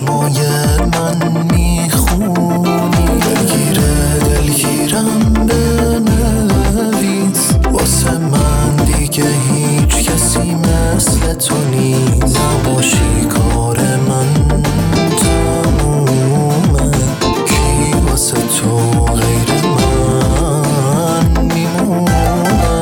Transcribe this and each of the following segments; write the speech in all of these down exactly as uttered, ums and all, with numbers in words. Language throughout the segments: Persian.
چشمای من میخونی. دلگیره دلگیرم بنویس واسه من دیگه هیچ کسی مثل تو نیست. نباشی کار من تمومه، کی واسه تو غیر من میمونه.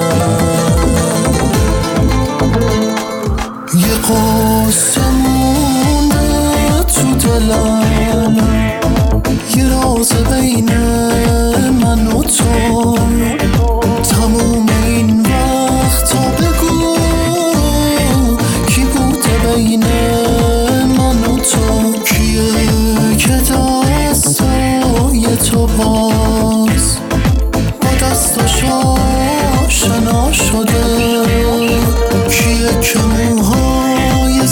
یه قصه مونده تو دلم، یه راز بین من و تو. تموم این وقتا بگو کی بوده بین من و تو. کیه که دستای تو باز با دستاش آشنا شده. کیه که موهای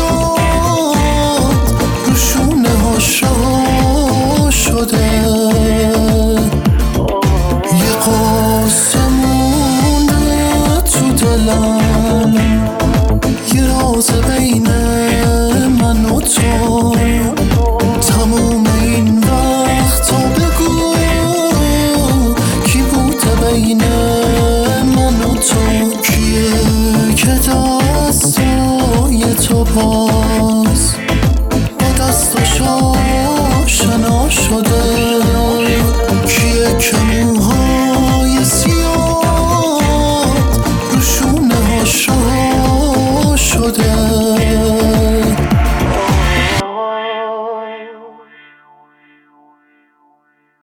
زیاد رو شونه هاش رها شده. یه قصه مونده تو دلم، یه راز بین من و تو. تموم این وقتا بگو کی بوده بین من و تو. کیه که دستای تو باز با دستاش آشنا شده.